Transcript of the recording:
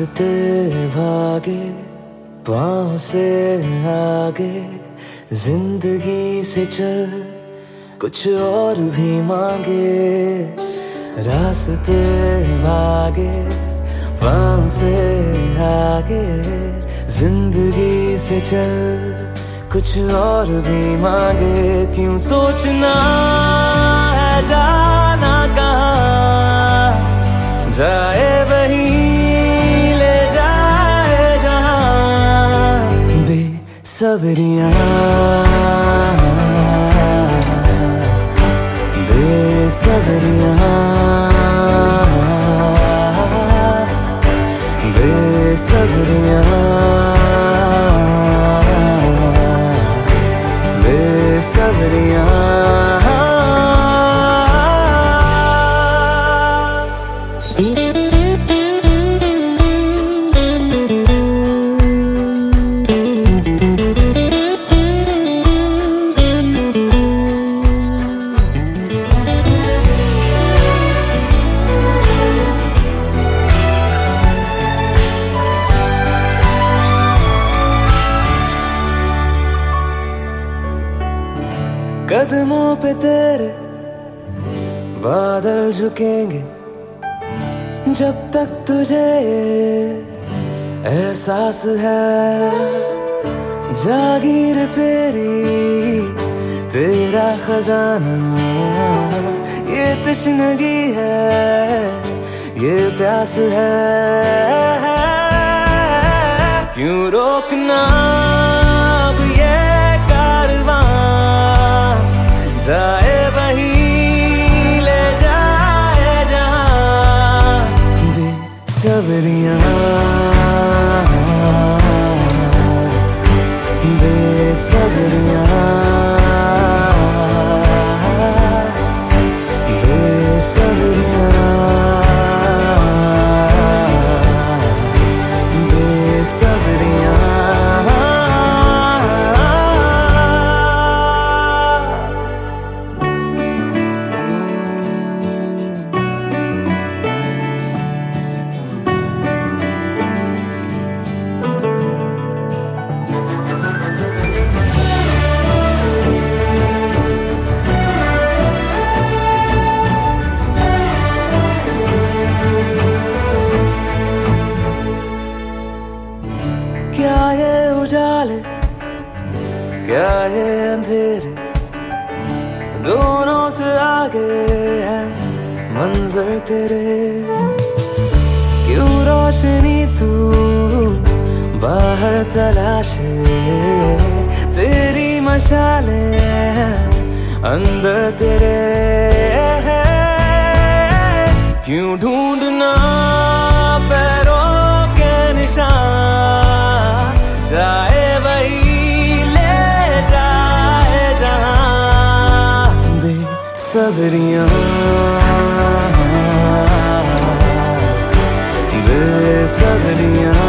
रास्ते भागे पाँव से आगे, जिंदगी से चल कुछ और भी मांगे। रास्ते भागे पाँव से आगे, जिंदगी से चल कुछ और भी मांगे। क्यों सोचना है जाना कहाँ, जाए वही ले जाए जहाँ। बेसब्रियाँ बेसब्रियाँ बेसब्रियाँ बेसब्रियाँ। कदमों पे तेरे बादल झुकेंगे, जब तक तुझे एहसास है। जागीर तेरी तेरा खजाना, ये तश्नगी है ये प्यास है। क्यों रोकना अब ये कारवां, जाए वही ले जाए जहाँ। बेसब्रियाँ बेसब्रियाँ बेसब्रियाँ बेसब्रियाँ। क्या ये उजाले क्या ये अंधेरे, दोनों से आगे है मंजर तेरे। क्यों रोशनी तू बाहर तलाशे, तेरी मशाले अंदर तेरे। क्यों ढूंढना पैरों के निशान, जाए वही ले जाए जहाँ। बेसब्रियाँ बेसब्रियाँ